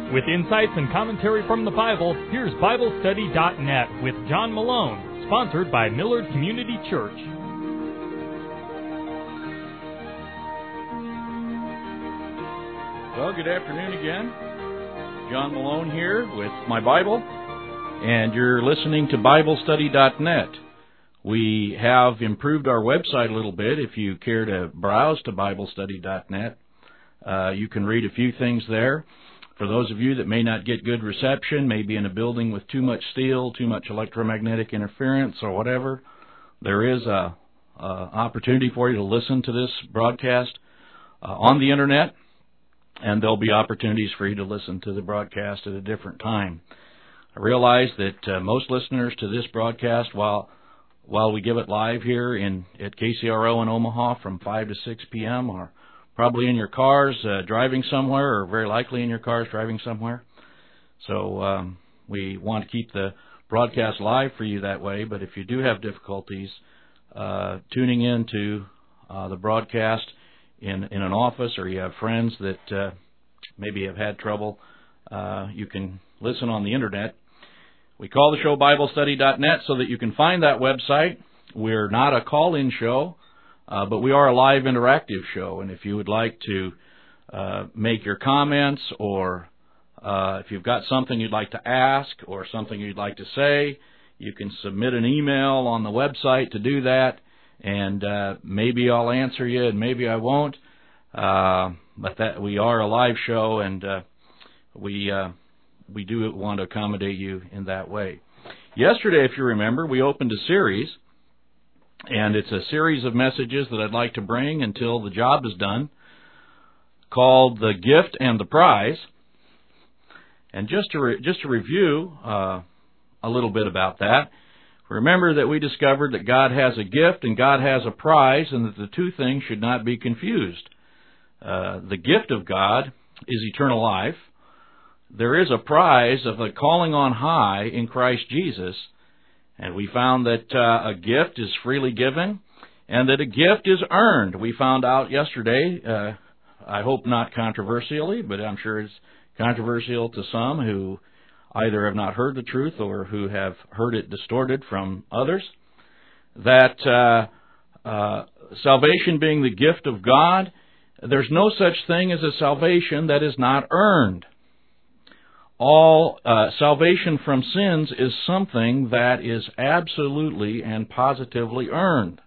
With insights and commentary from the Bible, here's BibleStudy.net with John Malone, sponsored by Millard Community Church. Well, good afternoon again. John Malone here with my Bible, and you're listening to BibleStudy.net. We have improved our website a little bit. If you care to browse to BibleStudy.net, you can read a few things there. For those of you that may not get good reception, maybe in a building with too much steel, too much electromagnetic interference or whatever, there is a opportunity for you to listen to this broadcast on the Internet, and there'll be opportunities for you to listen to the broadcast at a different time. I realize that most listeners to this broadcast, while we give it live here at KCRO in Omaha from 5 to 6 p.m., are probably in your cars driving somewhere, or very likely in your cars driving somewhere. So we want to keep the broadcast live for you that way, but if you do have difficulties tuning in to the broadcast in an office, or you have friends that maybe have had trouble, you can listen on the Internet. We call the show BibleStudy.net so that you can find that website. We're not a call-in show, but we are a live interactive show, and if you would like to make your comments, or if you've got something you'd like to ask or something you'd like to say, you can submit an email on the website to do that, and maybe I'll answer you and maybe I won't, but that we are a live show, and we do want to accommodate you in that way. Yesterday, if you remember, we opened a series, and it's a series of messages that I'd like to bring until the job is done, called The Gift and the Prize. And just to review a little bit about that, remember that we discovered that God has a gift and God has a prize, and that the two things should not be confused. The gift of God is eternal life. There is a prize of a calling on high in Christ Jesus, and we found that a gift is freely given, and that a gift is earned. We found out yesterday, I hope not controversially, but I'm sure it's controversial to some who either have not heard the truth or who have heard it distorted from others, that salvation being the gift of God, there's no such thing as a salvation that is not earned. All salvation from sins is something that is absolutely and positively earned.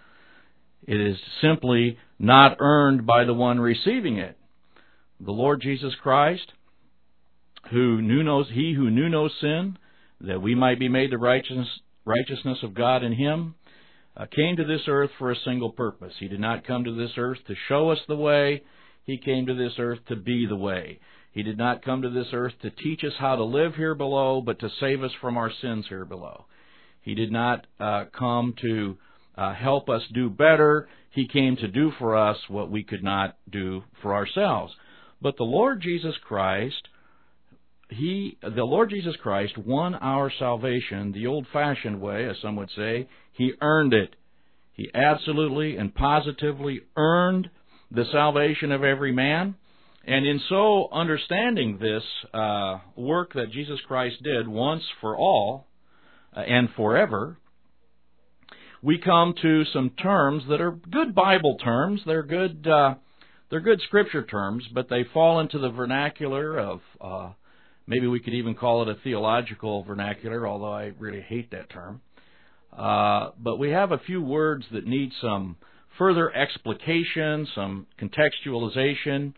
It is simply not earned by the one receiving it. The Lord Jesus Christ, He who knew no sin, that we might be made the righteousness of God in Him, came to this earth for a single purpose. He did not come to this earth to show us the way. He came to this earth to be the way. He did not come to this earth to teach us how to live here below, but to save us from our sins here below. He did not come to help us do better. He came to do for us what we could not do for ourselves. But the Lord Jesus Christ, won our salvation the old-fashioned way, as some would say. He earned it. He absolutely and positively earned the salvation of every man. And in so understanding this work that Jesus Christ did once for all and forever, we come to some terms that are good Bible terms. They're good Scripture terms, but they fall into the vernacular of maybe we could even call it a theological vernacular, although I really hate that term. But we have a few words that need some further explication, some contextualization.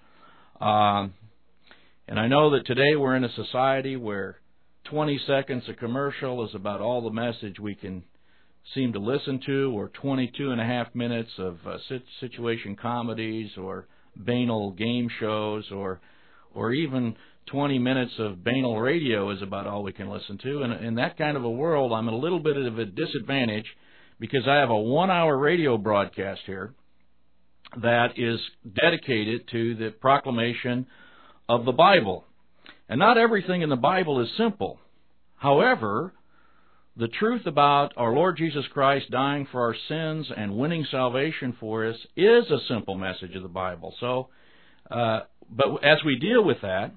And I know that today we're in a society where 20 seconds of commercial is about all the message we can seem to listen to, or 22 and a half minutes of situation comedies or banal game shows, or even 20 minutes of banal radio is about all we can listen to. And in that kind of a world, I'm at a little bit of a disadvantage, because I have a 1-hour radio broadcast here that is dedicated to the proclamation of the Bible. And not everything in the Bible is simple. However, the truth about our Lord Jesus Christ dying for our sins and winning salvation for us is a simple message of the Bible. So, but as we deal with that,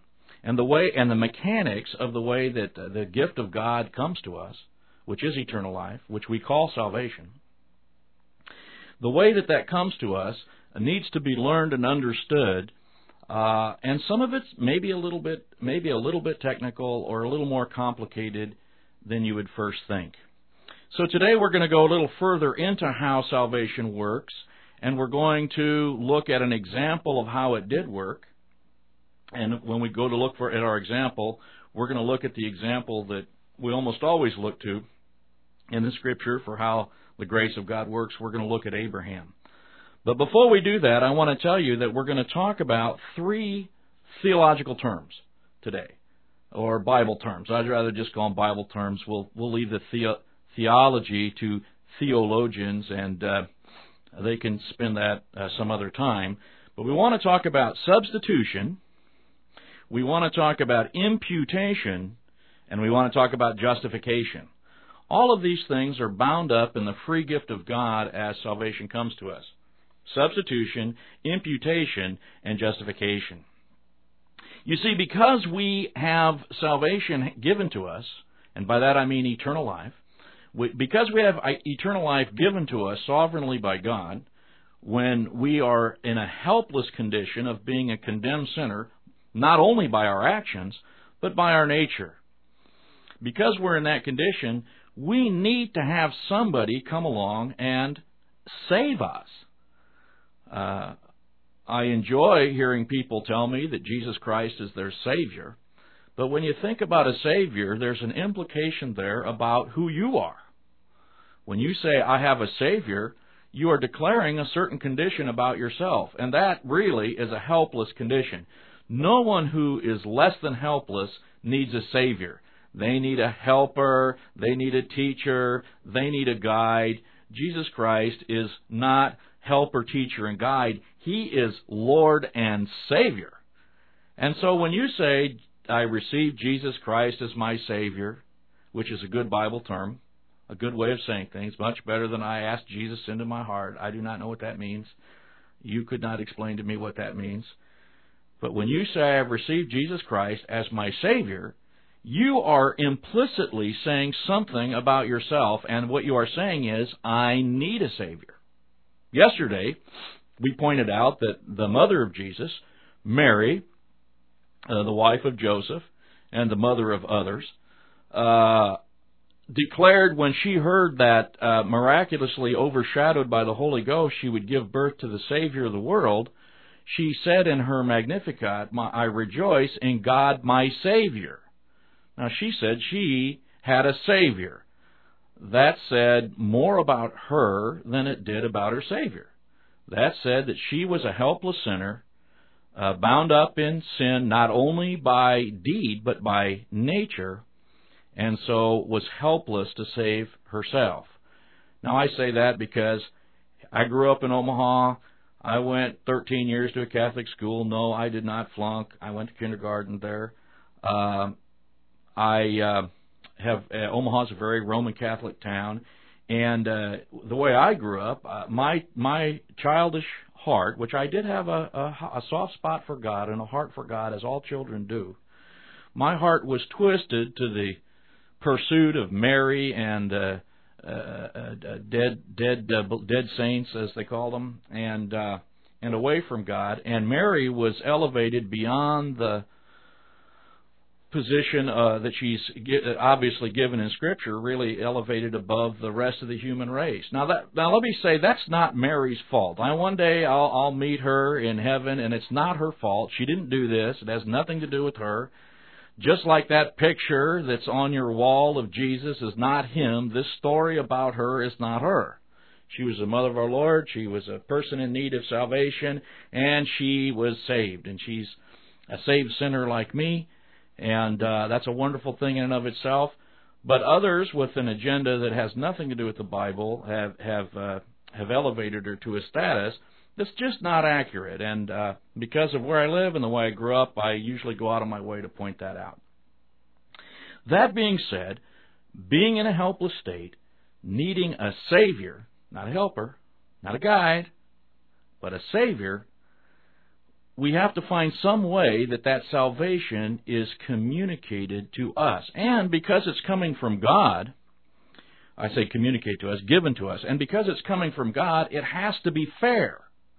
and the mechanics of the way that the gift of God comes to us, which is eternal life, which we call salvation. The way that comes to us needs to be learned and understood, and some of it's maybe a little bit technical or a little more complicated than you would first think. So today we're going to go a little further into how salvation works, and we're going to look at an example of how it did work. And when we go to look at our example, we're going to look at the example that we almost always look to in the Scripture for how the grace of God works. We're going to look at Abraham. But before we do that, I want to tell you that we're going to talk about 3 theological terms today, or Bible terms. I'd rather just call them Bible terms. We'll leave the theology to theologians, and they can spend that some other time. But we want to talk about substitution, we want to talk about imputation, and we want to talk about justification. All of these things are bound up in the free gift of God as salvation comes to us. Substitution, imputation, and justification. You see, because we have salvation given to us, and by that I mean eternal life, because we have eternal life given to us sovereignly by God, when we are in a helpless condition of being a condemned sinner, not only by our actions, but by our nature. Because we're in that condition, we need to have somebody come along and save us. I enjoy hearing people tell me that Jesus Christ is their Savior, but when you think about a Savior, there's an implication there about who you are. When you say, I have a Savior, you are declaring a certain condition about yourself, and that really is a helpless condition. No one who is less than helpless needs a Savior. They need a helper, they need a teacher, they need a guide. Jesus Christ is not helper, teacher, and guide. He is Lord and Savior. And so when you say, I receive Jesus Christ as my Savior, which is a good Bible term, a good way of saying things, much better than I asked Jesus into my heart. I do not know what that means. You could not explain to me what that means. But when you say, I have received Jesus Christ as my Savior, you are implicitly saying something about yourself, and what you are saying is, I need a Savior. Yesterday, we pointed out that the mother of Jesus, Mary, the wife of Joseph, and the mother of others, declared when she heard that miraculously overshadowed by the Holy Ghost, she would give birth to the Savior of the world, she said in her Magnificat, I rejoice in God my Savior. Now she said she had a Savior. That said more about her than it did about her Savior. That said that she was a helpless sinner, bound up in sin not only by deed but by nature, and so was helpless to save herself. Now I say that because I grew up in Omaha. I went 13 years to a Catholic school. No, I did not flunk. I went to kindergarten there. Omaha's a very Roman Catholic town, and the way I grew up, my childish heart, which I did have a soft spot for God and a heart for God, as all children do, my heart was twisted to the pursuit of Mary and dead saints, as they call them, and away from God. And Mary was elevated beyond the position that she's obviously given in Scripture, really elevated above the rest of the human race. Now let me say, that's not Mary's fault. One day I'll meet her in heaven, and it's not her fault. She didn't do this. It has nothing to do with her. Just like that picture that's on your wall of Jesus is not him, this story about her is not her. She was the mother of our Lord. She was a person in need of salvation, and she was saved. And she's a saved sinner like me, and that's a wonderful thing in and of itself. But others with an agenda that has nothing to do with the Bible have elevated her to a status that's just not accurate. And because of where I live and the way I grew up, I usually go out of my way to point that out. That being said, being in a helpless state, needing a Savior, not a helper, not a guide, but a Savior, we have to find some way that salvation is communicated to us. And because it's coming from God, I say communicate to us, given to us, and because it's coming from God, it has to be fair.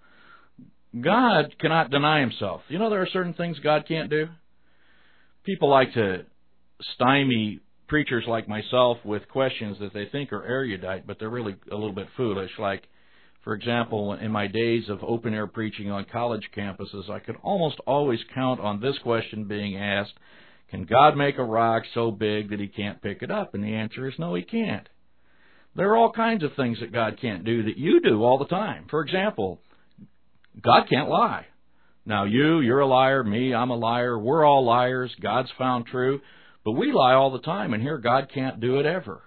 God cannot deny himself. You know there are certain things God can't do? People like to stymie preachers like myself with questions that they think are erudite, but they're really a little bit foolish. Like, for example, in my days of open-air preaching on college campuses, I could almost always count on this question being asked, can God make a rock so big that he can't pick it up? And the answer is no, he can't. There are all kinds of things that God can't do that you do all the time. For example, God can't lie. Now you're a liar, me, I'm a liar, we're all liars, God's found true, but we lie all the time, and here God can't do it ever.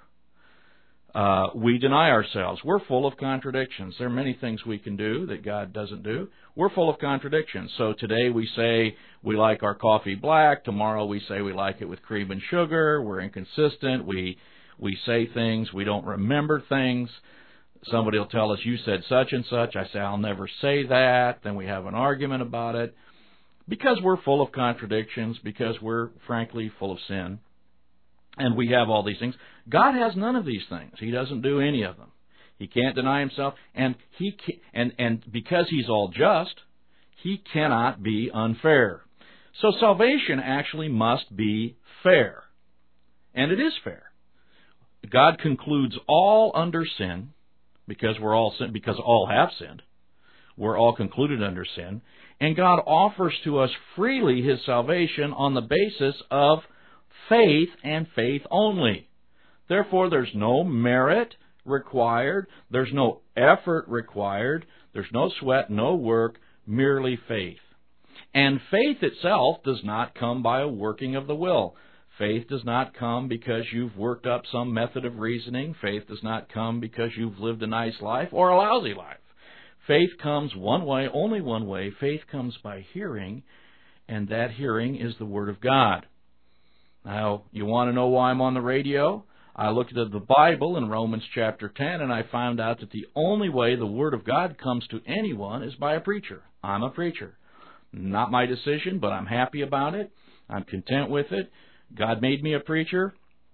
We deny ourselves. We're full of contradictions. There are many things we can do that God doesn't do. We're full of contradictions. So today we say we like our coffee black. Tomorrow we say we like it with cream and sugar. We're inconsistent. We say things. We don't remember things. Somebody will tell us, you said such and such. I say, I'll never say that. Then we have an argument about it. Because we're full of contradictions, because we're, frankly, full of sin, and we have all these things. God has none of these things. He doesn't do any of them. He can't deny himself, and because he's all just, he cannot be unfair. So salvation actually must be fair, and it is fair. God concludes all under sin, because all have sinned. We're all concluded under sin, and God offers to us freely his salvation on the basis of faith and faith only. Therefore, there's no merit required, there's no effort required, there's no sweat, no work, merely faith. And faith itself does not come by a working of the will. Faith does not come because you've worked up some method of reasoning. Faith does not come because you've lived a nice life or a lousy life. Faith comes one way, only one way. Faith comes by hearing, and that hearing is the Word of God. Now, you want to know why I'm on the radio? I looked at the Bible in Romans chapter 10, and I found out that the only way the Word of God comes to anyone is by a preacher. I'm a preacher. Not my decision, but I'm happy about it. I'm content with it. God made me a preacher.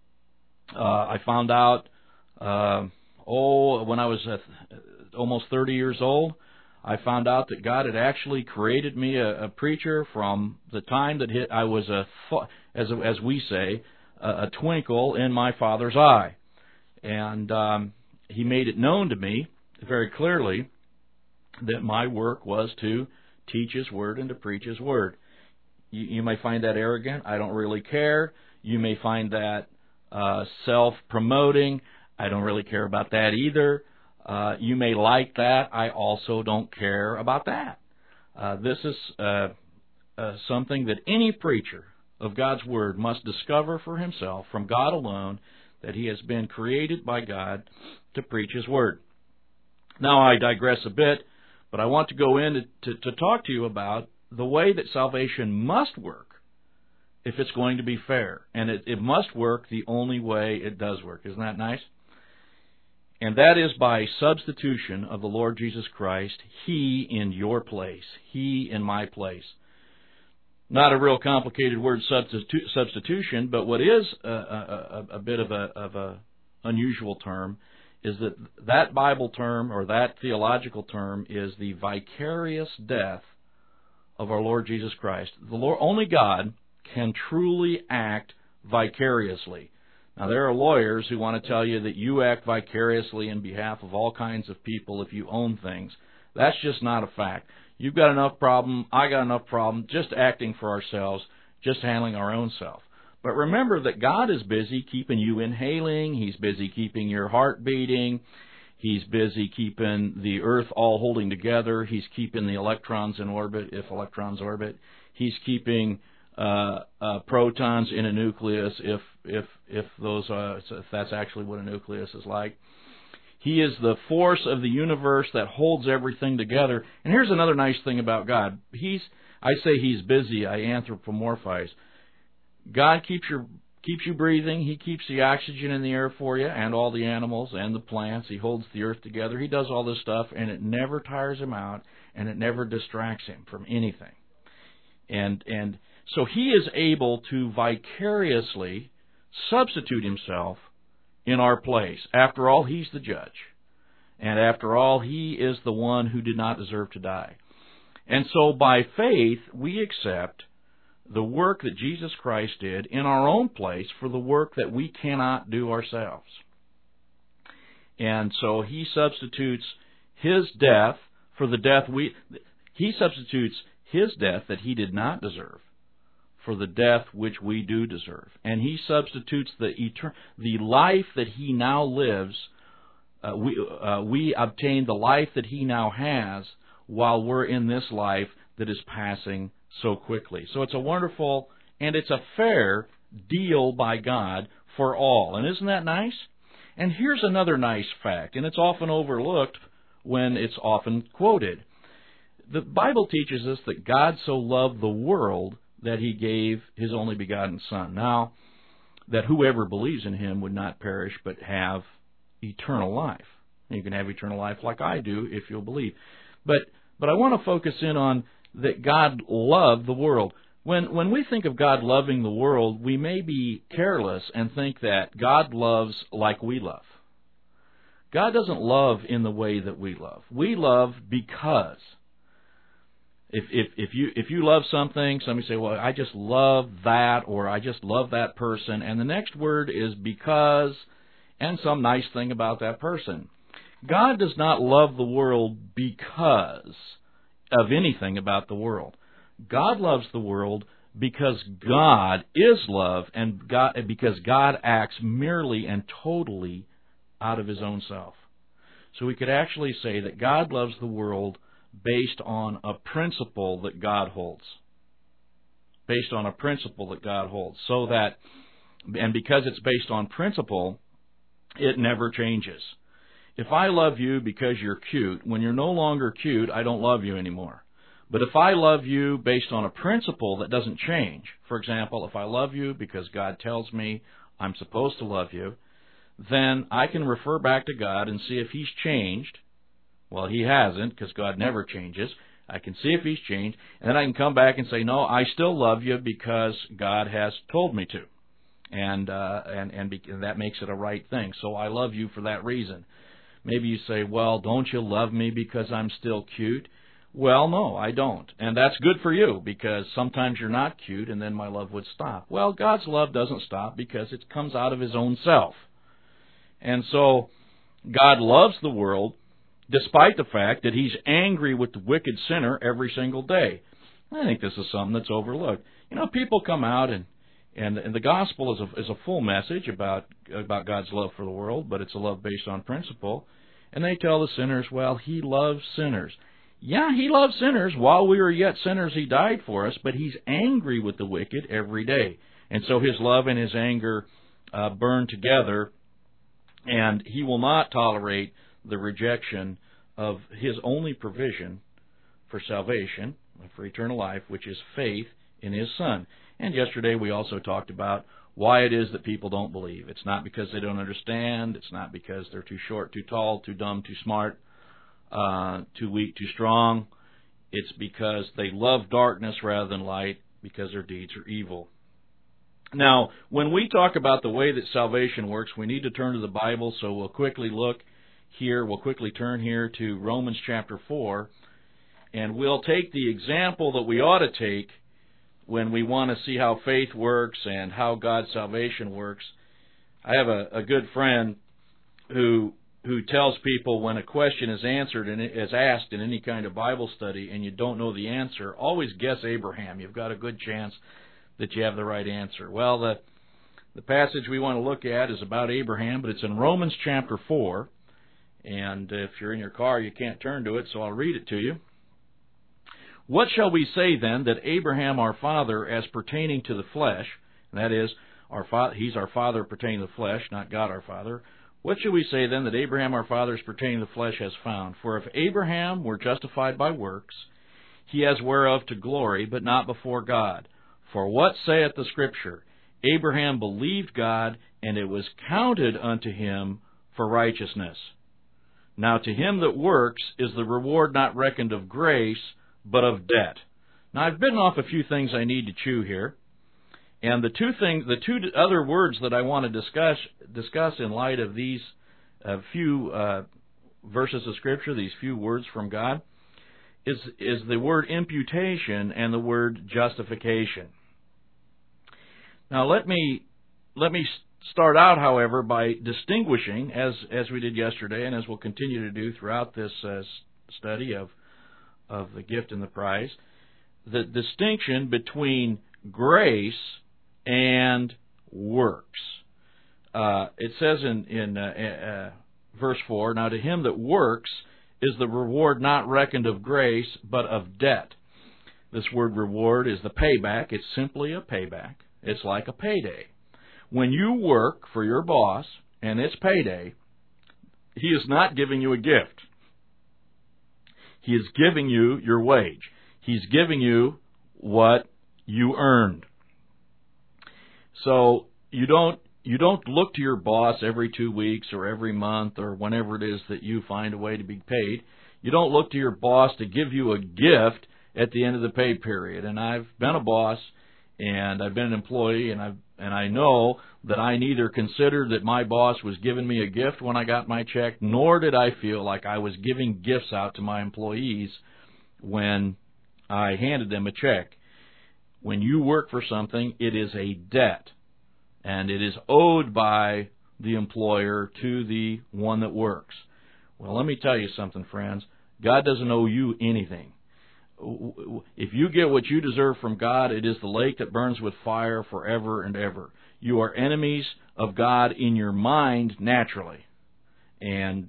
I found out, when I was almost 30 years old, I found out that God had actually created me a preacher from the time that I was as we say, a twinkle in my Father's eye. And he made it known to me very clearly that my work was to teach his word and to preach his word. You may find that arrogant. I don't really care. You may find that self-promoting. I don't really care about that either. You may like that. I also don't care about that. This is something that any preacher of God's Word must discover for himself from God alone, that he has been created by God to preach his Word. Now I digress a bit, but I want to go in to talk to you about the way that salvation must work if it's going to be fair. And it must work the only way it does work. Isn't that nice? And that is by substitution of the Lord Jesus Christ, He in your place, He in my place. Not a real complicated word, substitution, but what is a bit of a unusual term is that Bible term, or that theological term, is the vicarious death of our Lord Jesus Christ. Only God can truly act vicariously. Now, there are lawyers who want to tell you that you act vicariously in behalf of all kinds of people if you own things. That's just not a fact. You've got enough problem, I got enough problem, just acting for ourselves, just handling our own self. But remember that God is busy keeping you inhaling, He's busy keeping your heart beating, He's busy keeping the earth all holding together, He's keeping the electrons in orbit, if electrons orbit, He's keeping protons in a nucleus, if that's actually what a nucleus is like. He is the force of the universe that holds everything together. And here's another nice thing about God. I say He's busy. I anthropomorphize. God keeps you breathing. He keeps the oxygen in the air for you, and all the animals and the plants. He holds the earth together. He does all this stuff, and it never tires Him out, and it never distracts Him from anything. And so He is able to vicariously substitute Himself in our place. After all, He's the judge. And after all, He is the one who did not deserve to die. And so by faith, we accept the work that Jesus Christ did in our own place for the work that we cannot do ourselves. And so He substitutes His death for the death He substitutes His death that He did not deserve for the death which we do deserve. And He substitutes the life that He now lives. We obtain the life that He now has while we're in this life that is passing so quickly. So it's a wonderful and it's a fair deal by God for all. And isn't that nice? And here's another nice fact, and it's often overlooked when it's often quoted. The Bible teaches us that God so loved the world that He gave His only begotten Son. Now, that whoever believes in Him would not perish but have eternal life. You can have eternal life like I do if you'll believe. But I want to focus in on that God loved the world. When we think of God loving the world, we may be careless and think that God loves like we love. God doesn't love in the way that we love. We love because. If you love something, somebody say, well, I just love that, or I just love that person, and the next word is because, and some nice thing about that person. God does not love the world because of anything about the world. God loves the world because God is love, and because God acts merely and totally out of His own self. So we could actually say that God loves the world based on a principle that God holds. Based on a principle that God holds. So that, and because it's based on principle, it never changes. If I love you because you're cute, when you're no longer cute, I don't love you anymore. But if I love you based on a principle that doesn't change, for example, if I love you because God tells me I'm supposed to love you, then I can refer back to God and see if He's changed. Well, He hasn't, because God never changes. I can see if He's changed, and then I can come back and say, no, I still love you because God has told me to. And that makes it a right thing. So I love you for that reason. Maybe you say, well, don't you love me because I'm still cute? Well, no, I don't. And that's good for you, because sometimes you're not cute, and then my love would stop. Well, God's love doesn't stop because it comes out of His own self. And so God loves the world despite the fact that He's angry with the wicked sinner every single day. I think this is something that's overlooked. You know, people come out and the gospel is a full message about God's love for the world, but it's a love based on principle. And they tell the sinners, well, He loves sinners. Yeah, He loves sinners. While we were yet sinners, He died for us, but He's angry with the wicked every day. And so His love and His anger burn together, and He will not tolerate the rejection of His only provision for salvation, for eternal life, which is faith in His Son. And yesterday we also talked about why it is that people don't believe. It's not because they don't understand. It's not because they're too short, too tall, too dumb, too smart, too weak, too strong. It's because they love darkness rather than light, because their deeds are evil. Now, when we talk about the way that salvation works, we need to turn to the Bible, so we'll quickly turn here to Romans chapter 4, and we'll take the example that we ought to take when we want to see how faith works and how God's salvation works. I have a good friend who tells people when a question is answered and is asked in any kind of Bible study and you don't know the answer, always guess Abraham. You've got a good chance that you have the right answer. Well, the passage we want to look at is about Abraham, but it's in Romans chapter 4. And if you're in your car, you can't turn to it, so I'll read it to you. What shall we say then that Abraham our father as pertaining to the flesh, and that is, he's our father pertaining to the flesh, not God our father. What shall we say then that Abraham our father as pertaining to the flesh has found? For if Abraham were justified by works, he has whereof to glory, but not before God. For what saith the Scripture? Abraham believed God, and it was counted unto him for righteousness. Now to him that works is the reward not reckoned of grace, but of debt. Now, I've bitten off a few things I need to chew here, and the two other words that I want to discuss in light of these few verses of Scripture, these few words from God, is the word imputation and the word justification. Now, let me start out, however, by distinguishing, as we did yesterday, and as we'll continue to do throughout this study of the gift and the prize, the distinction between grace and works. It says in verse 4, "Now to him that works is the reward not reckoned of grace, but of debt." This word reward is the payback. It's simply a payback. It's like a payday. When you work for your boss and it's payday, he is not giving you a gift. He is giving you your wage. He's giving you what you earned. So you don't look to your boss every 2 weeks or every month or whenever it is that you find a way to be paid. You don't look to your boss to give you a gift at the end of the pay period. And I've been a boss and I've been an employee, and I know that I neither considered that my boss was giving me a gift when I got my check, nor did I feel like I was giving gifts out to my employees when I handed them a check. When you work for something, it is a debt, and it is owed by the employer to the one that works. Well, let me tell you something, friends. God doesn't owe you anything. If you get what you deserve from God, it is the lake that burns with fire forever and ever. You are enemies of God in your mind naturally. And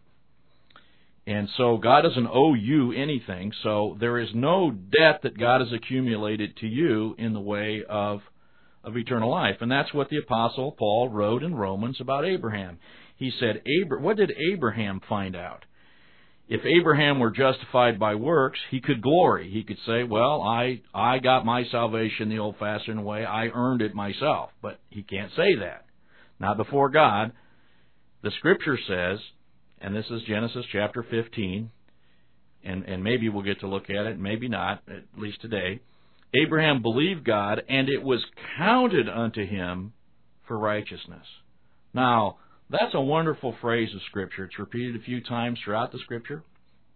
so God doesn't owe you anything, so there is no debt that God has accumulated to you in the way of eternal life. And that's what the Apostle Paul wrote in Romans about Abraham. He said, what did Abraham find out? If Abraham were justified by works, he could glory. He could say, well, I got my salvation the old-fashioned way. I earned it myself. But he can't say that. Not before God. The Scripture says, and this is Genesis chapter 15, and maybe we'll get to look at it, maybe not, at least today. Abraham believed God, and it was counted unto him for righteousness. Now, that's a wonderful phrase of Scripture. It's repeated a few times throughout the Scripture.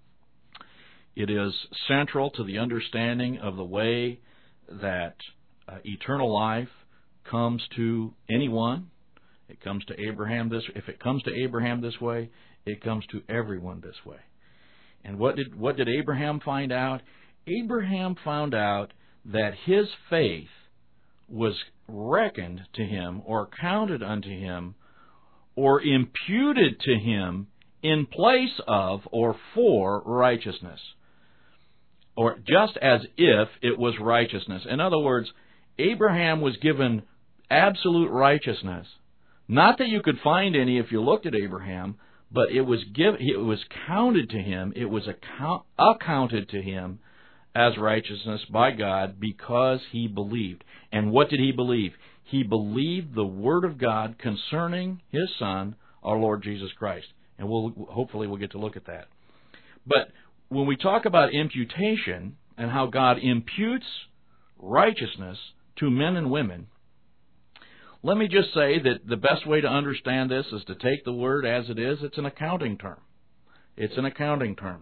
It is central to the understanding of the way that eternal life comes to anyone. It comes to Abraham if it comes to Abraham this way, it comes to everyone this way. And what did Abraham find out? Abraham found out that his faith was reckoned to him or counted unto him or imputed to him in place of or for righteousness, or just as if it was righteousness. In other words, Abraham was given absolute righteousness. Not that you could find any if you looked at Abraham, but it was counted to him, it was accounted to him as righteousness by God because he believed. And what did he believe? He believed the Word of God concerning His Son, our Lord Jesus Christ. And hopefully we'll get to look at that. But when we talk about imputation and how God imputes righteousness to men and women, let me just say that the best way to understand this is to take the word as it is. It's an accounting term. It's an accounting term.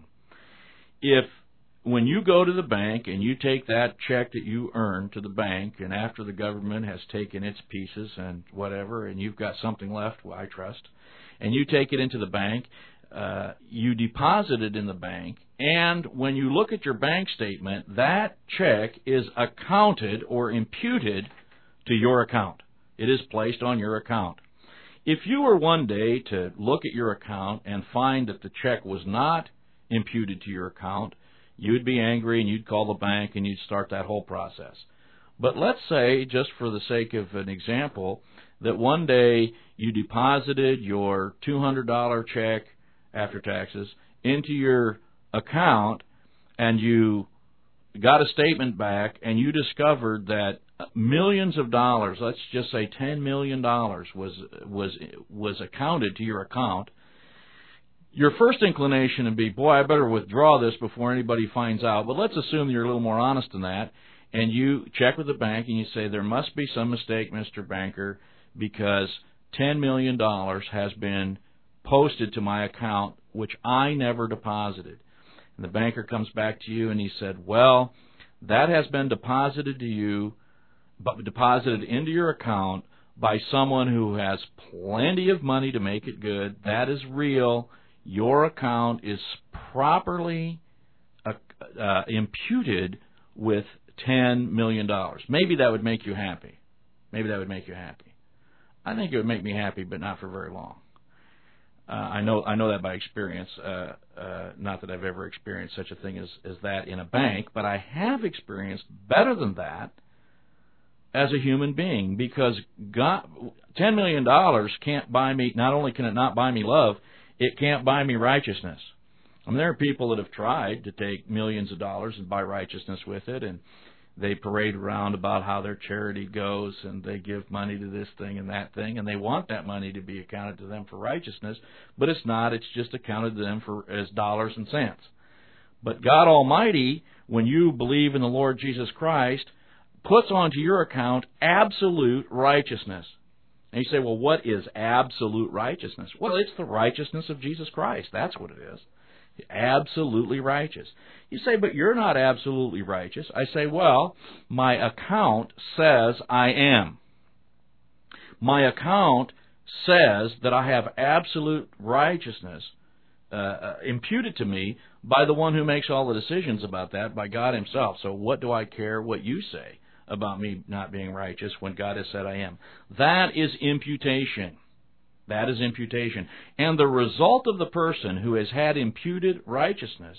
When you go to the bank and you take that check that you earned to the bank, and after the government has taken its pieces and whatever, and you've got something left, well, I trust, and you take it into the bank, you deposit it in the bank, and when you look at your bank statement, that check is accounted or imputed to your account. It is placed on your account. If you were one day to look at your account and find that the check was not imputed to your account, you'd be angry and you'd call the bank and you'd start that whole process. But let's say, just for the sake of an example, that one day you deposited your $200 check after taxes into your account and you got a statement back and you discovered that millions of dollars, let's just say $10 million was accounted to your account. your first inclination would be, boy, I better withdraw this before anybody finds out. But let's assume you're a little more honest than that, and you check with the bank and you say, there must be some mistake, Mr. Banker, because $10 million has been posted to my account, which I never deposited. And the banker comes back to you and he said, well, that has been deposited to you, but deposited into your account by someone who has plenty of money to make it good. That is real. Your account is properly imputed with $10 million. Maybe that would make you happy. Maybe that would make you happy. I think it would make me happy, but not for very long. I know that by experience. Not that I've ever experienced such a thing as that in a bank, but I have experienced better than that as a human being, because God, $10 million can't buy me. Not only can it not buy me love, it can't buy me righteousness. I mean, there are people that have tried to take millions of dollars and buy righteousness with it, and they parade around about how their charity goes, and they give money to this thing and that thing, and they want that money to be accounted to them for righteousness, but it's not. It's just accounted to them as dollars and cents. But God Almighty, when you believe in the Lord Jesus Christ, puts onto your account absolute righteousness. And you say, well, what is absolute righteousness? Well, it's the righteousness of Jesus Christ. That's what it is. Absolutely righteous. You say, but you're not absolutely righteous. I say, well, my account says I am. My account says that I have absolute righteousness imputed to me by the one who makes all the decisions about that, by God Himself. So what do I care what you say about me not being righteous when God has said I am? That is imputation. That is imputation. And the result of the person who has had imputed righteousness,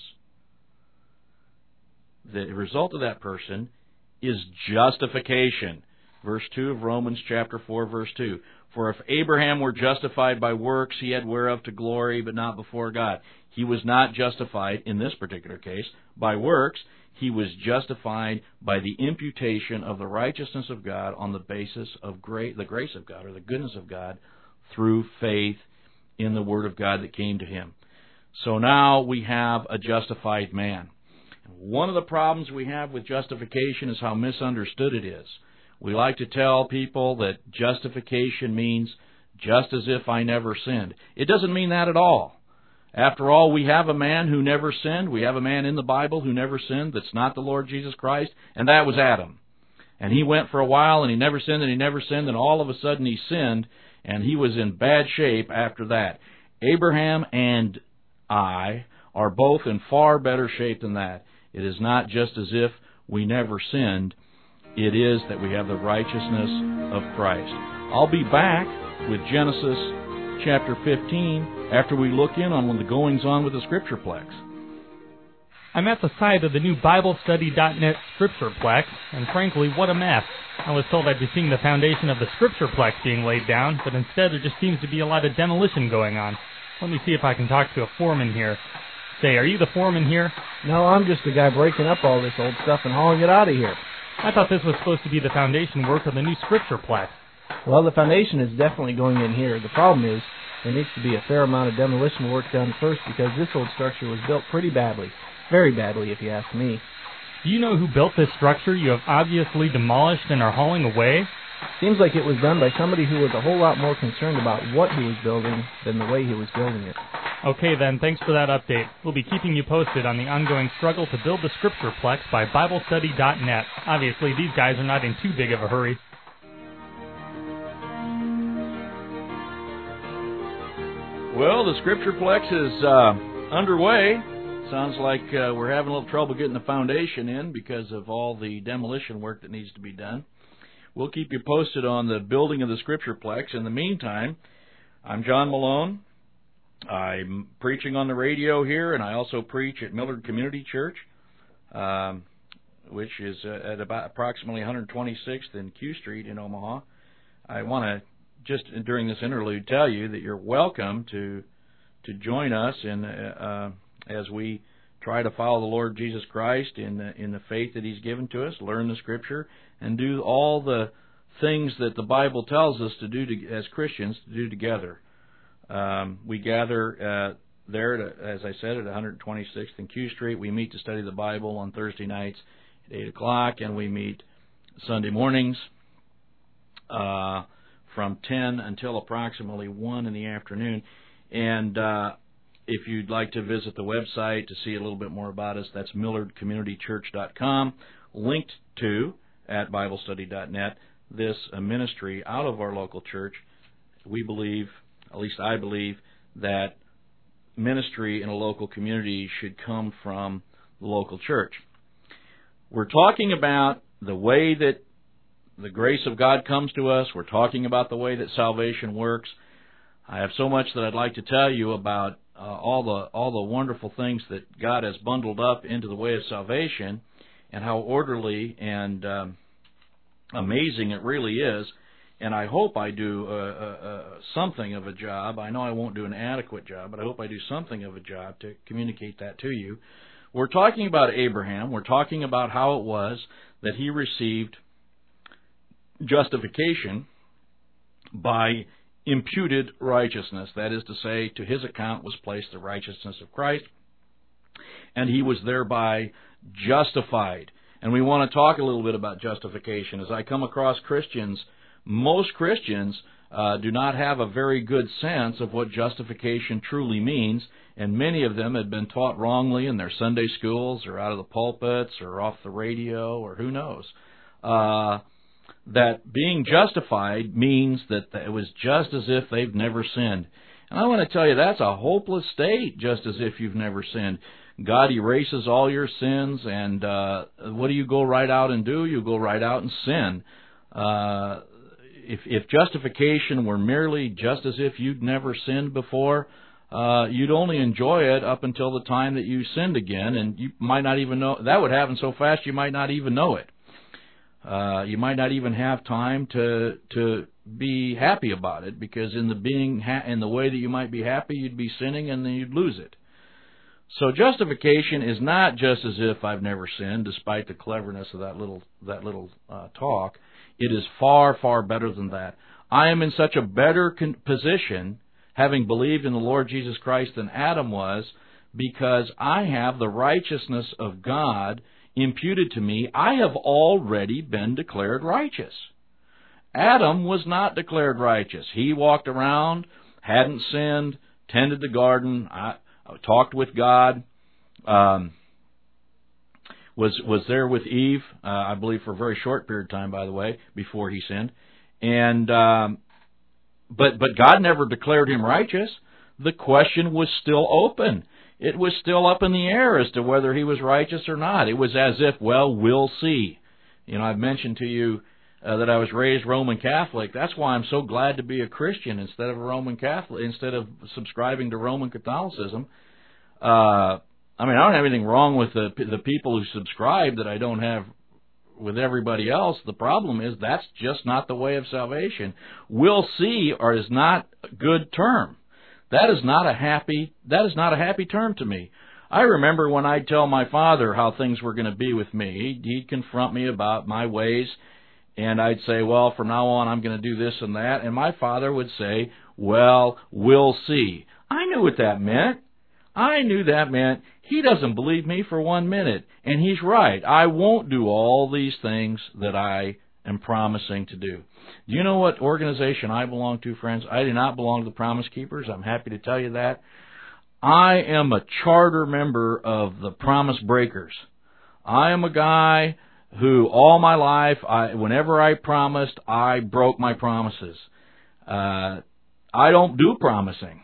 the result of that person is justification. Verse 2 of Romans chapter 4, verse 2. For if Abraham were justified by works, he had whereof to glory, but not before God. He was not justified, in this particular case, by works. He was justified by the imputation of the righteousness of God on the basis of the grace of God, or the goodness of God, through faith in the Word of God that came to him. So now we have a justified man. One of the problems we have with justification is how misunderstood it is. We like to tell people that justification means just as if I never sinned. It doesn't mean that at all. After all, we have a man who never sinned. We have a man in the Bible who never sinned. That's not the Lord Jesus Christ, and that was Adam. And he went for a while, and he never sinned, and he never sinned, and all of a sudden he sinned, and he was in bad shape after that. Abraham and I are both in far better shape than that. It is not just as if we never sinned. It is that we have the righteousness of Christ. I'll be back with Genesis chapter 15 after we look in on the goings-on with the Scriptureplex. I'm at the site of the new BibleStudy.net Scriptureplex, and frankly, what a mess. I was told I'd be seeing the foundation of the Scriptureplex being laid down, but instead there just seems to be a lot of demolition going on. Let me see if I can talk to a foreman here. Say, are you the foreman here? No, I'm just the guy breaking up all this old stuff and hauling it out of here. I thought this was supposed to be the foundation work of the new Scriptureplex. Well, the foundation is definitely going in here. The problem is there needs to be a fair amount of demolition work done first, because this old structure was built pretty badly. Very badly, if you ask me. Do you know who built this structure you have obviously demolished and are hauling away? Seems like it was done by somebody who was a whole lot more concerned about what he was building than the way he was building it. Okay then, thanks for that update. We'll be keeping you posted on the ongoing struggle to build the Scriptureplex by BibleStudy.net. Obviously, these guys are not in too big of a hurry. Well, the Scriptureplex is underway. Sounds like we're having a little trouble getting the foundation in because of all the demolition work that needs to be done. We'll keep you posted on the building of the Scriptureplex. In the meantime, I'm John Malone. I'm preaching on the radio here, and I also preach at Millard Community Church, which is at about approximately 126th and Q Street in Omaha. I want to just during this interlude tell you that you're welcome to join us in as we try to follow the Lord Jesus Christ in the faith that He's given to us, learn the Scripture, and do all the things that the Bible tells us to do as Christians to do together. We gather there, as I said, at 126th and Q Street. We meet to study the Bible on Thursday nights at 8 o'clock, and we meet Sunday mornings from 10 until approximately 1 in the afternoon. And if you'd like to visit the website to see a little bit more about us, that's millardcommunitychurch.com, linked to at BibleStudy.net, this ministry out of our local church. We believe, at least I believe, that ministry in a local community should come from the local church. We're talking about the way that the grace of God comes to us. We're talking about the way that salvation works. I have so much that I'd like to tell you about all the wonderful things that God has bundled up into the way of salvation, and how orderly and amazing it really is. And I hope I do something of a job. I know I won't do an adequate job, but I hope I do something of a job to communicate that to you. We're talking about Abraham. We're talking about how it was that he received justification by imputed righteousness. That is to say, to his account was placed the righteousness of Christ, and he was thereby justified. And we want to talk a little bit about justification. As I come across Christians, most Christians do not have a very good sense of what justification truly means, and many of them have been taught wrongly in their Sunday schools or out of the pulpits or off the radio or who knows. That being justified means that it was just as if they've never sinned. And I want to tell you, that's a hopeless state, just as if you've never sinned. God erases all your sins, and what do you go right out and do? You go right out and sin. If justification were merely just as if you'd never sinned before, you'd only enjoy it up until the time that you sinned again, and you might not even know. That would happen so fast you might not even know it. You might not even have time to be happy about it, because in the way that you might be happy, you'd be sinning and then you'd lose it. So justification is not just as if I've never sinned, despite the cleverness of that little talk. It is far, far better than that. I am in such a better position, having believed in the Lord Jesus Christ, than Adam was, because I have the righteousness of God imputed to me. I have already been declared righteous. Adam was not declared righteous. He walked around, hadn't sinned, tended the garden, talked with God, was there with Eve, I believe for a very short period of time, by the way, before he sinned. And but God never declared him righteous. The question was still open. It was still up in the air as to whether he was righteous or not. It was as if, well, we'll see. You know, I've mentioned to you that I was raised Roman Catholic. That's why I'm so glad to be a Christian instead of a Roman Catholic, instead of subscribing to Roman Catholicism. I don't have anything wrong with the people who subscribe that I don't have with everybody else. The problem is that's just not the way of salvation. We'll see, or is not a good term. That is not a happy term to me. I remember when I'd tell my father how things were going to be with me, he'd confront me about my ways, and I'd say, well, from now on I'm going to do this and that, and my father would say, well, we'll see. I knew what that meant. I knew that meant he doesn't believe me for 1 minute, and he's right. I won't do all these things that I am promising to do. Do you know what organization I belong to, friends? I do not belong to the Promise Keepers. I'm happy to tell you that. I am a charter member of the Promise Breakers. I am a guy who all my life, whenever I promised, I broke my promises. I don't do promising.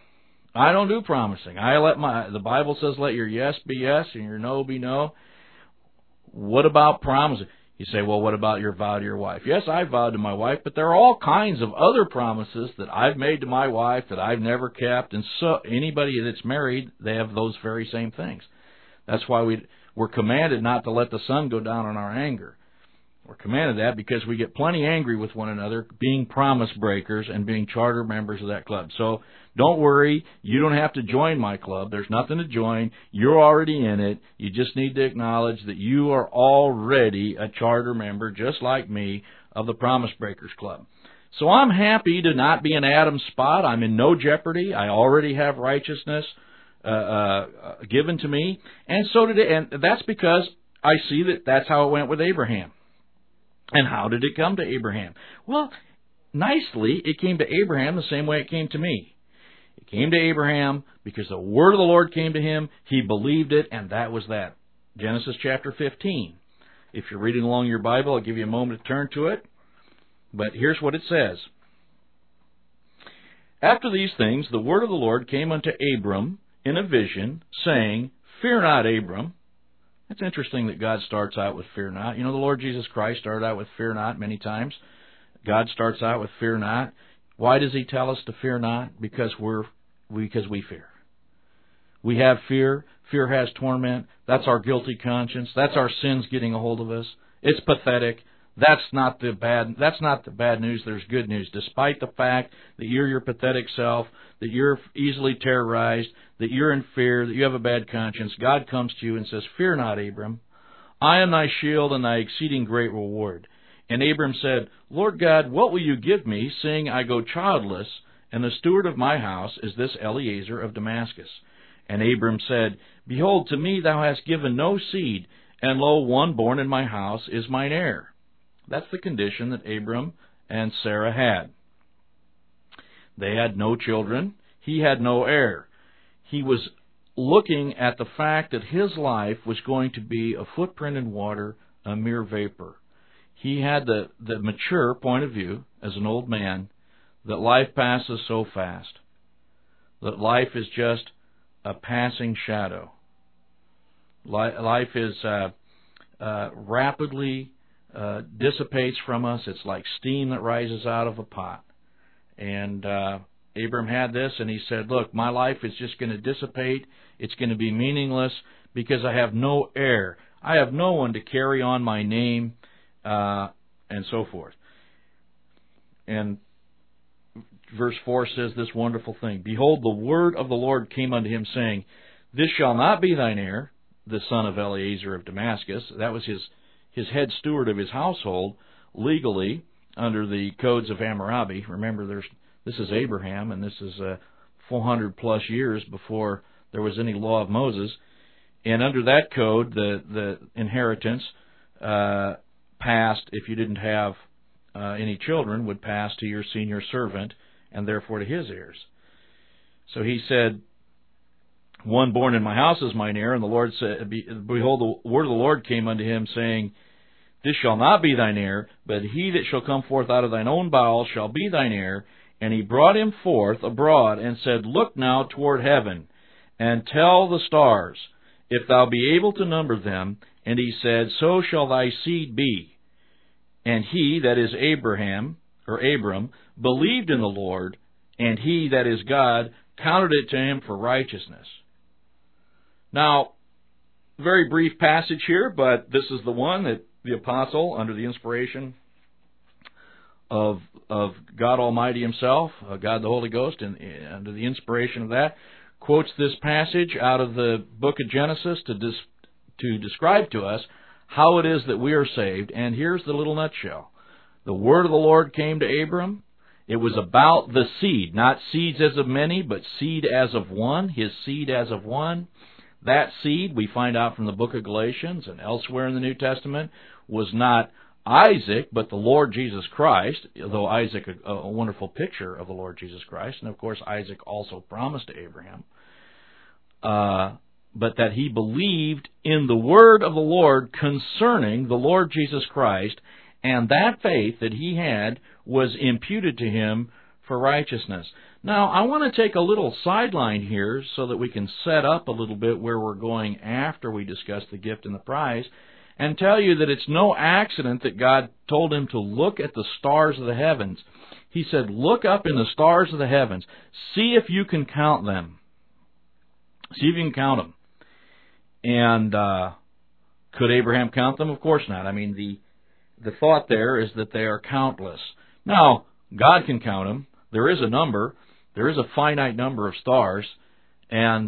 The Bible says, let your yes be yes and your no be no. What about promising? You say, well, what about your vow to your wife? Yes, I vowed to my wife, but there are all kinds of other promises that I've made to my wife that I've never kept. And so anybody that's married, they have those very same things. That's why we're commanded not to let the sun go down in our anger. We're commanded that because we get plenty angry with one another, being promise breakers and being charter members of that club. So don't worry, you don't have to join my club. There's nothing to join. You're already in it. You just need to acknowledge that you are already a charter member, just like me, of the Promise Breakers Club. So I'm happy to not be in Adam's spot. I'm in no jeopardy. I already have righteousness given to me, and so did it. And that's because I see that that's how it went with Abraham. And how did it come to Abraham? Well, nicely, it came to Abraham the same way it came to me. It came to Abraham because the word of the Lord came to him. He believed it, and that was that. Genesis chapter 15. If you're reading along your Bible, I'll give you a moment to turn to it. But here's what it says. After these things, the word of the Lord came unto Abram in a vision, saying, Fear not, Abram. It's interesting that God starts out with fear not. You know, the Lord Jesus Christ started out with fear not many times. God starts out with fear not. Why does He tell us to fear not? Because we fear. We have fear. Fear has torment. That's our guilty conscience. That's our sins getting a hold of us. It's pathetic. That's not the bad news. There's good news. Despite the fact that you're your pathetic self, that you're easily terrorized, that you're in fear, that you have a bad conscience, God comes to you and says, Fear not, Abram. I am thy shield and thy exceeding great reward. And Abram said, Lord God, what will you give me, seeing I go childless, and the steward of my house is this Eliezer of Damascus? And Abram said, Behold, to me thou hast given no seed, and lo, one born in my house is mine heir. That's the condition that Abram and Sarah had. They had no children. He had no heir. He was looking at the fact that his life was going to be a footprint in water, a mere vapor. He had the mature point of view as an old man that life passes so fast, that life is just a passing shadow. Life is rapidly dissipates from us. It's like steam that rises out of a pot. And Abram had this, and he said, Look, my life is just going to dissipate. It's going to be meaningless because I have no heir. I have no one to carry on my name, and so forth. And verse 4 says this wonderful thing. Behold, the word of the Lord came unto him, saying, This shall not be thine heir, the son of Eliezer of Damascus. That was his head steward of his household, legally, under the codes of Hammurabi. Remember, this is Abraham, and this is 400 plus years before there was any law of Moses. And under that code, the inheritance passed, if you didn't have any children, would pass to your senior servant, and therefore to his heirs. So he said, One born in my house is mine heir, and the Lord said, Behold, the word of the Lord came unto him, saying, This shall not be thine heir, but he that shall come forth out of thine own bowels shall be thine heir. And he brought him forth abroad, and said, Look now toward heaven, and tell the stars, if thou be able to number them. And he said, So shall thy seed be. And he, that is Abram, believed in the Lord, and he, that is God, counted it to him for righteousness. Now, very brief passage here, but this is the one that the apostle, under the inspiration of God Almighty Himself, God the Holy Ghost, and under the inspiration of that, quotes this passage out of the book of Genesis to describe to us how it is that we are saved. And here's the little nutshell. The word of the Lord came to Abram. It was about the seed, not seeds as of many, but seed as of one, his seed as of one. That seed, we find out from the book of Galatians and elsewhere in the New Testament, was not Isaac, but the Lord Jesus Christ, though Isaac, a wonderful picture of the Lord Jesus Christ. And of course, Isaac also promised to Abraham. But that he believed in the word of the Lord concerning the Lord Jesus Christ, and that faith that he had was imputed to him for righteousness. Now, I want to take a little sideline here so that we can set up a little bit where we're going after we discuss the gift and the prize, and tell you that it's no accident that God told him to look at the stars of the heavens. He said, Look up in the stars of the heavens. See if you can count them. See if you can count them. And could Abraham count them? Of course not. I mean, the thought there is that they are countless. Now, God can count them. There is a number. There is a finite number of stars. And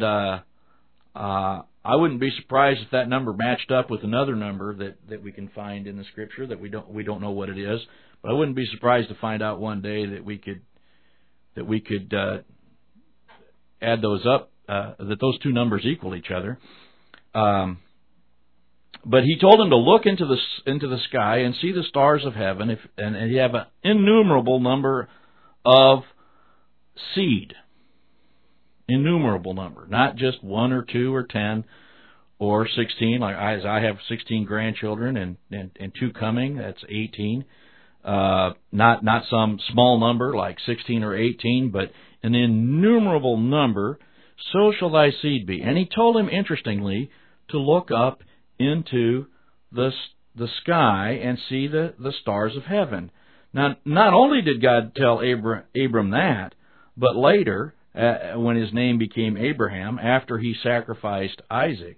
I wouldn't be surprised if that number matched up with another number that we can find in the Scripture that we don't know what it is. But I wouldn't be surprised to find out one day that we could add those up that those two numbers equal each other. But he told him to look into the sky and see the stars of heaven, and you have an innumerable number of seed. Innumerable number, not just 1 or 2 or 10 or 16. Like I have 16 grandchildren and 2 coming. That's 18. Not some small number like 16 or 18, but an innumerable number. So shall thy seed be. And he told him, interestingly, to look up into the sky and see the stars of heaven. Now, not only did God tell Abram that, but later, when his name became Abraham, after he sacrificed Isaac,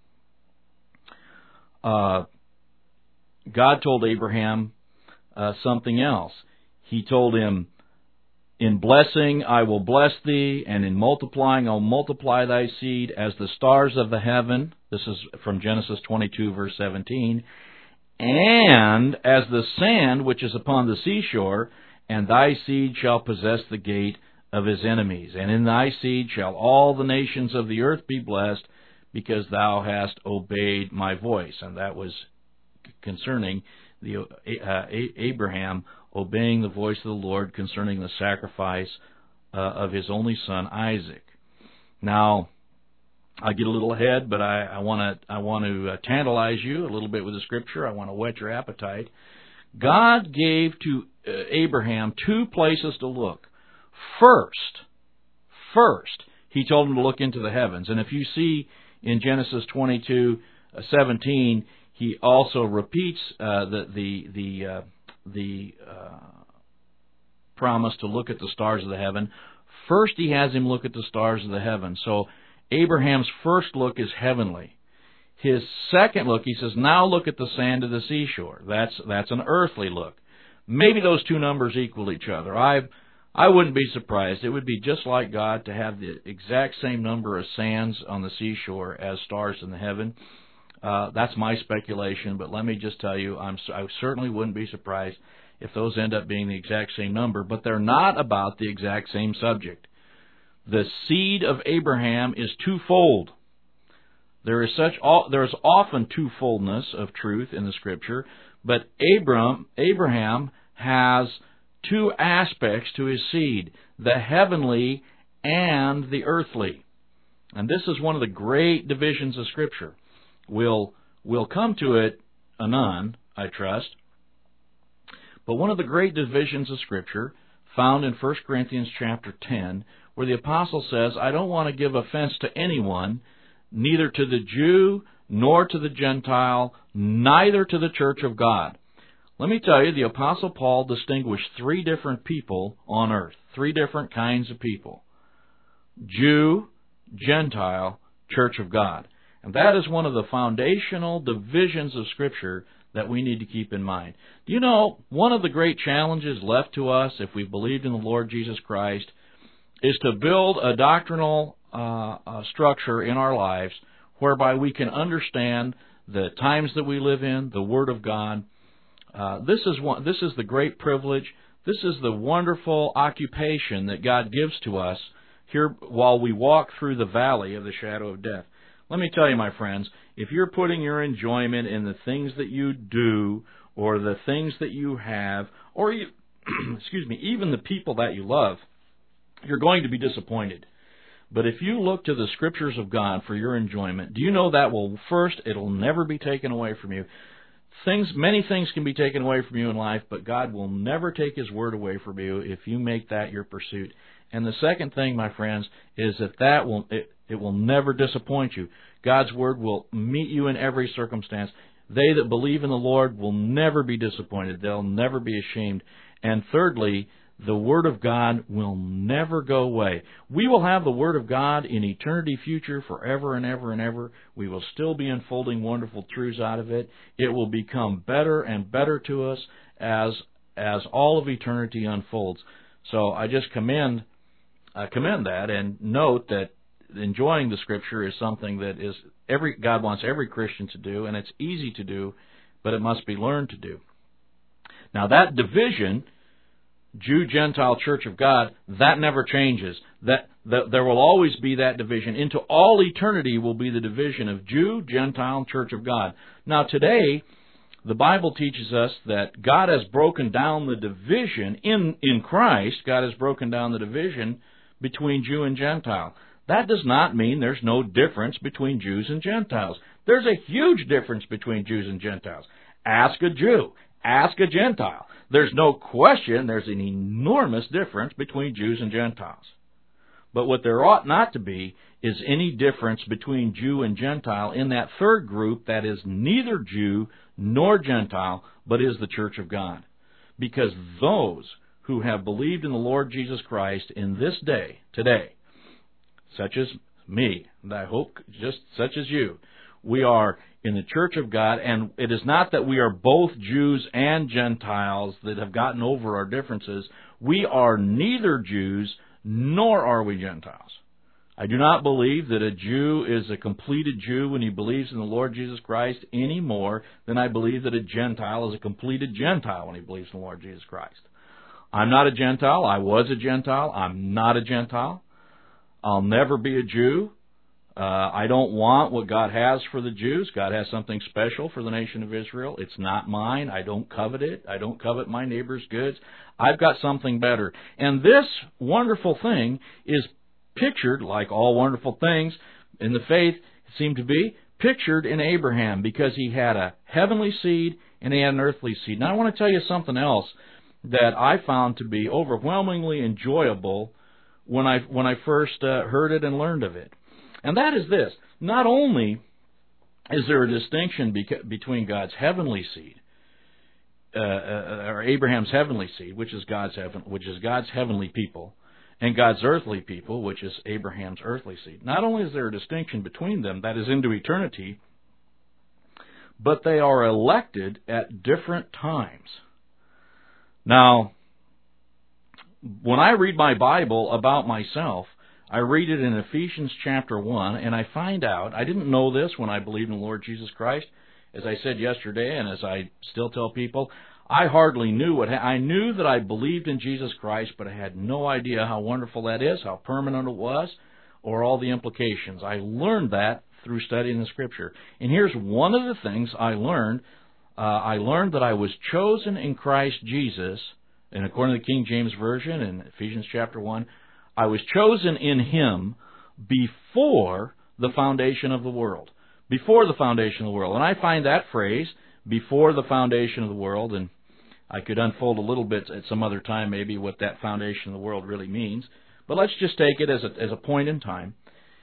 God told Abraham something else. He told him, in blessing I will bless thee, and in multiplying I'll multiply thy seed as the stars of the heaven. This is from Genesis 22, verse 17. And as the sand which is upon the seashore, and thy seed shall possess the gate of his enemies. And in thy seed shall all the nations of the earth be blessed, because thou hast obeyed my voice. And that was concerning Abraham obeying the voice of the Lord concerning the sacrifice of his only son Isaac. Now, I get a little ahead, but I want to tantalize you a little bit with the Scripture. I want to whet your appetite. God gave to Abraham 2 places to look. First, he told him to look into the heavens. And if you see in Genesis 22:17, he also repeats the promise to look at the stars of the heaven. First, he has him look at the stars of the heaven. So Abraham's first look is heavenly. His second look, he says, now look at the sand of the seashore. That's an earthly look. Maybe those two numbers equal each other. I wouldn't be surprised. It would be just like God to have the exact same number of sands on the seashore as stars in the heaven. That's my speculation, but let me just tell you, I certainly wouldn't be surprised if those end up being the exact same number, but they're not about the exact same subject. The seed of Abraham is twofold. There is often twofoldness of truth in the Scripture, but Abraham has 2 aspects to his seed, the heavenly and the earthly. And this is one of the great divisions of Scripture. We'll come to it anon, I trust. But one of the great divisions of Scripture found in 1 Corinthians chapter 10, where the apostle says, I don't want to give offense to anyone, neither to the Jew, nor to the Gentile, neither to the church of God. Let me tell you, the apostle Paul distinguished 3 different people on earth, 3 different kinds of people. Jew, Gentile, church of God. And that is one of the foundational divisions of Scripture that we need to keep in mind. Do you know, one of the great challenges left to us, if we've believed in the Lord Jesus Christ, is to build a doctrinal structure in our lives whereby we can understand the times that we live in, the Word of God. This is the great privilege. This is the wonderful occupation that God gives to us here while we walk through the valley of the shadow of death. Let me tell you, my friends, if you're putting your enjoyment in the things that you do or the things that you have, or even the people that you love, you're going to be disappointed. But if you look to the Scriptures of God for your enjoyment, do you know that it'll never be taken away from you. Many things can be taken away from you in life, but God will never take His Word away from you if you make that your pursuit. And the second thing, my friends, is that it will never disappoint you. God's Word will meet you in every circumstance. They that believe in the Lord will never be disappointed. They'll never be ashamed. And thirdly, the Word of God will never go away. We will have the Word of God in eternity future forever and ever and ever. We will still be unfolding wonderful truths out of it. It will become better and better to us as all of eternity unfolds. So I just commend that and note that enjoying the Scripture is something that God wants every Christian to do, and it's easy to do, but it must be learned to do. Now that division Jew, Gentile, Church of God, that never changes. That there will always be that division. Into all eternity will be the division of Jew, Gentile, Church of God. Now today, the Bible teaches us that God has broken down the division in Christ. God has broken down the division between Jew and Gentile. That does not mean there's no difference between Jews and Gentiles. There's a huge difference between Jews and Gentiles. Ask a Jew. Ask a Gentile. There's no question there's an enormous difference between Jews and Gentiles. But what there ought not to be is any difference between Jew and Gentile in that third group that is neither Jew nor Gentile, but is the Church of God. Because those who have believed in the Lord Jesus Christ in this day, today, such as me, and I hope just such as you, we are in the Church of God, and it is not that we are both Jews and Gentiles that have gotten over our differences. We are neither Jews nor are we Gentiles. I do not believe that a Jew is a completed Jew when he believes in the Lord Jesus Christ any more than I believe that a Gentile is a completed Gentile when he believes in the Lord Jesus Christ. I'm not a Gentile. I was a Gentile. I'm not a Gentile. I'll never be a Jew. I don't want what God has for the Jews. God has something special for the nation of Israel. It's not mine. I don't covet it. I don't covet my neighbor's goods. I've got something better. And this wonderful thing is pictured, like all wonderful things in the faith seem to be, pictured in Abraham, because he had a heavenly seed and he had an earthly seed. Now I want to tell you something else that I found to be overwhelmingly enjoyable when I first heard it and learned of it. And that is this: not only is there a distinction between God's heavenly seed, or Abraham's heavenly seed, which is God's heavenly people, and God's earthly people, which is Abraham's earthly seed. Not only is there a distinction between them, that is into eternity, but they are elected at different times. Now, when I read my Bible about myself, I read it in Ephesians chapter 1, and I find out, I didn't know this when I believed in the Lord Jesus Christ. As I said yesterday, and as I still tell people, I hardly knew I knew that I believed in Jesus Christ, but I had no idea how wonderful that is, how permanent it was, or all the implications. I learned that through studying the Scripture. And here's one of the things I learned. I learned that I was chosen in Christ Jesus, and according to the King James Version in Ephesians chapter 1, I was chosen in Him before the foundation of the world. Before the foundation of the world. And I find that phrase, before the foundation of the world, and I could unfold a little bit at some other time maybe what that foundation of the world really means. But let's just take it as a point in time.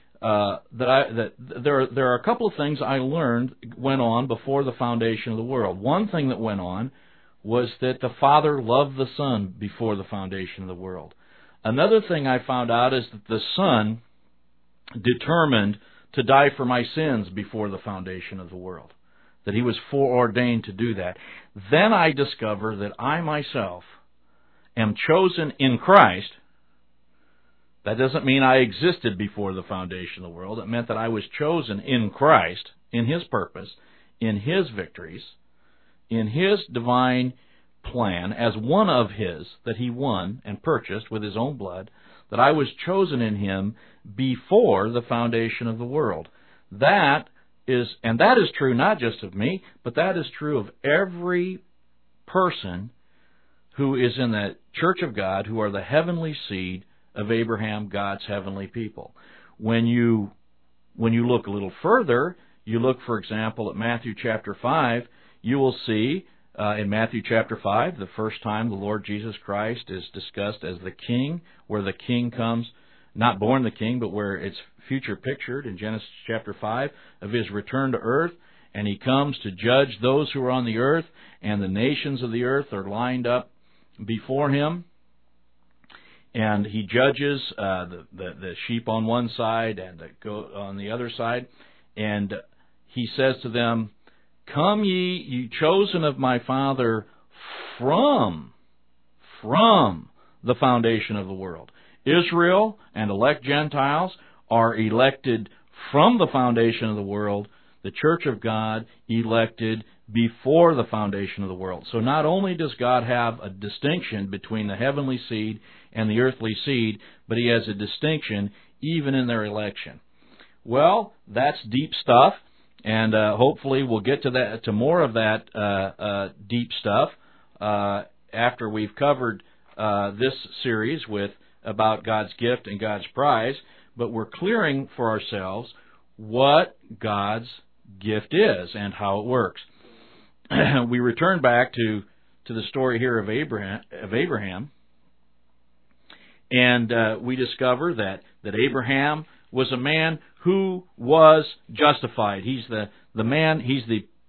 That there are a couple of things I learned went on before the foundation of the world. One thing that went on was that the Father loved the Son before the foundation of the world. Another thing I found out is that the Son determined to die for my sins before the foundation of the world, that He was foreordained to do that. Then I discover that I myself am chosen in Christ. That doesn't mean I existed before the foundation of the world. It meant that I was chosen in Christ, in His purpose, in His victories, in His divine plan, as one of His that He won and purchased with His own blood, that I was chosen in Him before the foundation of the world. That is true not just of me, but that is true of every person who is in the Church of God, who are the heavenly seed of Abraham, God's heavenly people. When you look a little further, you look, for example, at Matthew chapter 5, you will see in Matthew chapter 5, the first time the Lord Jesus Christ is discussed as the King, where the King comes, not born the King, but where it's future pictured in Genesis chapter 5 of His return to earth, and He comes to judge those who are on the earth, and the nations of the earth are lined up before Him, and He judges the sheep on one side and the goat on the other side, and He says to them, "Come ye chosen of my Father from the foundation of the world." Israel and elect Gentiles are elected from the foundation of the world. The Church of God elected before the foundation of the world. So not only does God have a distinction between the heavenly seed and the earthly seed, but He has a distinction even in their election. Well, that's deep stuff, and hopefully we'll get to more of that deep stuff after we've covered this series about God's gift and God's prize. But we're clearing for ourselves what God's gift is and how it works. We return back to the story here of Abraham, and we discover that Abraham was a man who was justified. He's the man. He's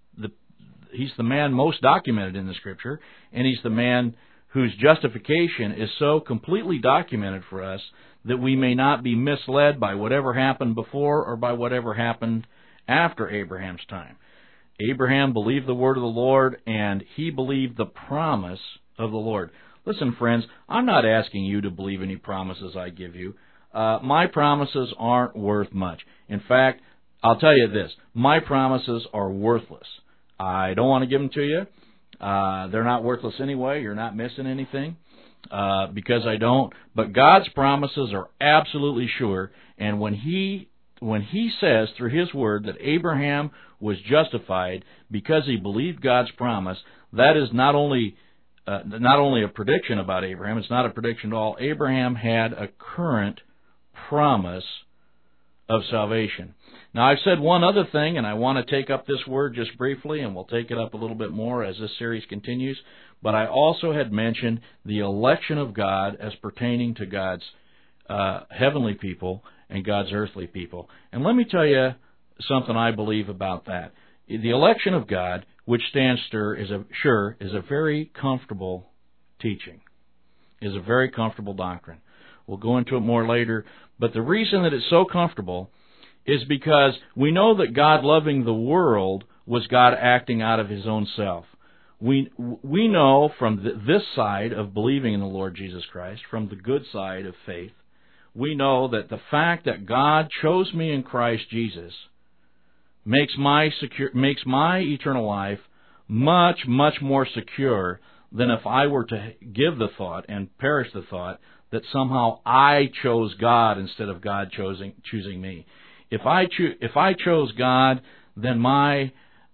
the man most documented in the Scripture, and he's the man whose justification is so completely documented for us that we may not be misled by whatever happened before or by whatever happened after Abraham's time. Abraham believed the word of the Lord, and he believed the promise of the Lord. Listen, friends, I'm not asking you to believe any promises I give you. My promises aren't worth much. In fact, I'll tell you this, my promises are worthless. I don't want to give them to you. They're not worthless anyway. You're not missing anything because I don't. But God's promises are absolutely sure, and when He says through His Word that Abraham was justified because he believed God's promise, that is not only a prediction about Abraham, it's not a prediction at all. Abraham had a current promise of salvation. Now, I've said one other thing, and I want to take up this word just briefly, and we'll take it up a little bit more as this series continues, but I also had mentioned the election of God as pertaining to God's heavenly people and God's earthly people. And let me tell you something I believe about that. The election of God, which stands is a very comfortable teaching, is a very comfortable doctrine. We'll go into it more later, but the reason that it's so comfortable is because we know that God loving the world was God acting out of His own self. We know from this side of believing in the Lord Jesus Christ, from the good side of faith, we know that the fact that God chose me in Christ Jesus makes my eternal life much, much more secure than if I were to give the thought and perish the thought that somehow I chose God instead of God choosing me. If I chose God, then my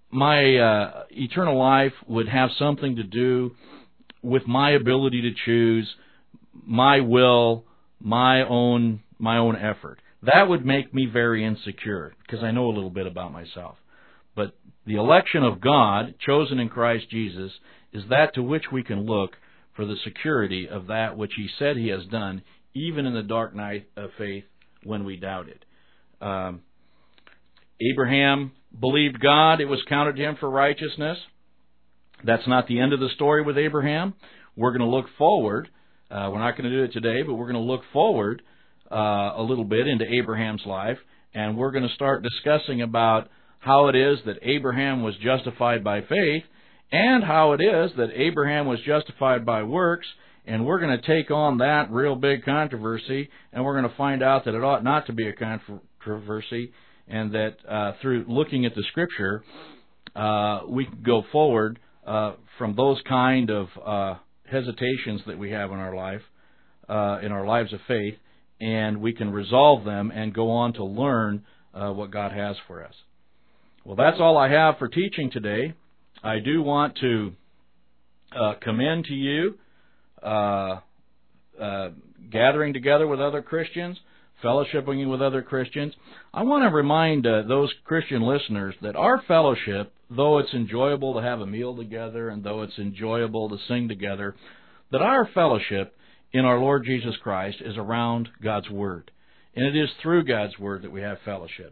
eternal life would have something to do with my ability to choose, my will, my own effort. That would make me very insecure because I know a little bit about myself. But the election of God, chosen in Christ Jesus, is that to which we can look for the security of that which He said He has done, even in the dark night of faith when we doubted. Abraham believed God. It was counted to him for righteousness. That's not the end of the story with Abraham. We're going to look forward. We're not going to do it today, but we're going to look forward a little bit into Abraham's life, and we're going to start discussing about how it is that Abraham was justified by faith and how it is that Abraham was justified by works, and we're going to take on that real big controversy, and we're going to find out that it ought not to be a controversy, and that through looking at the Scripture, we can go forward from those kind of hesitations that we have in our life, in our lives of faith, and we can resolve them and go on to learn what God has for us. Well, that's all I have for teaching today. I do want to commend to you gathering together with other Christians, fellowshipping with other Christians. I want to remind those Christian listeners that our fellowship, though it's enjoyable to have a meal together and though it's enjoyable to sing together, that our fellowship in our Lord Jesus Christ is around God's Word. And it is through God's Word that we have fellowship.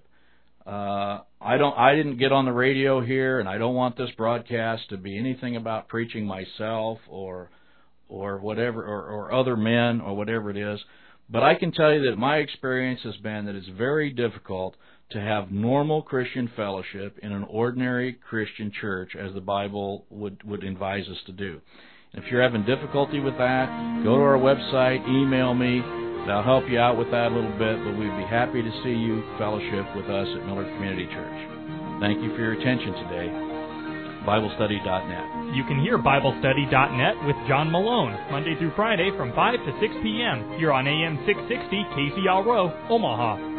I didn't get on the radio here, and I don't want this broadcast to be anything about preaching myself or whatever, or other men or whatever it is. But I can tell you that my experience has been that it's very difficult to have normal Christian fellowship in an ordinary Christian church, as the Bible would advise us to do. If you're having difficulty with that, go to our website, email me. I'll help you out with that a little bit, but we'd be happy to see you fellowship with us at Millard Community Church. Thank you for your attention today. BibleStudy.net. You can hear BibleStudy.net with John Malone, Monday through Friday from 5 to 6 p.m. here on AM 660 KCRO, Omaha.